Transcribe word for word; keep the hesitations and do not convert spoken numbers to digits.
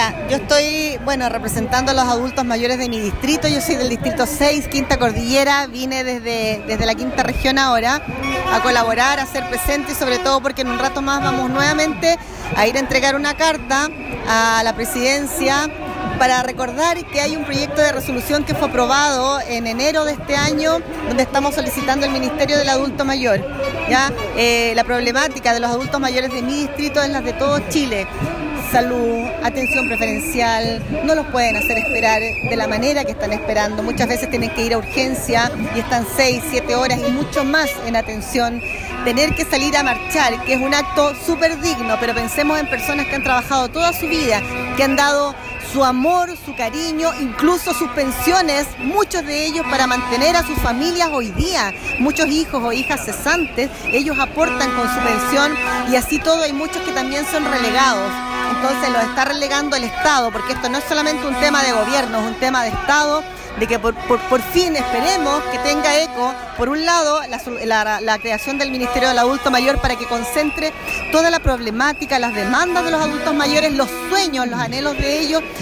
Mira, yo estoy, bueno, representando a los adultos mayores de mi distrito. Yo soy del distrito seis, Quinta Cordillera. Vine desde, desde la quinta región ahora a colaborar, a ser presente y sobre todo porque en un rato más vamos nuevamente a ir a entregar una carta a la presidencia para recordar que hay un proyecto de resolución que fue aprobado en enero de este año, donde estamos solicitando el Ministerio del Adulto Mayor. ¿Ya? Eh, la problemática de los adultos mayores de mi distrito es la de todo Chile. Salud, atención preferencial, no los pueden hacer esperar de la manera que están esperando. Muchas veces tienen que ir a urgencia y están seis, siete horas y mucho más en atención. Tener que salir a marchar, que es un acto súper digno, pero pensemos en personas que han trabajado toda su vida, que han dado su amor, su cariño, incluso sus pensiones, muchos de ellos para mantener a sus familias hoy día. Muchos hijos o hijas cesantes, ellos aportan con su pensión y así todo hay muchos que también son relegados. Entonces los está relegando el Estado, porque esto no es solamente un tema de gobierno, es un tema de Estado, de que por, por, por fin esperemos que tenga eco, por un lado, la, la, la creación del Ministerio del Adulto Mayor para que concentre toda la problemática, las demandas de los adultos mayores, los sueños, los anhelos de ellos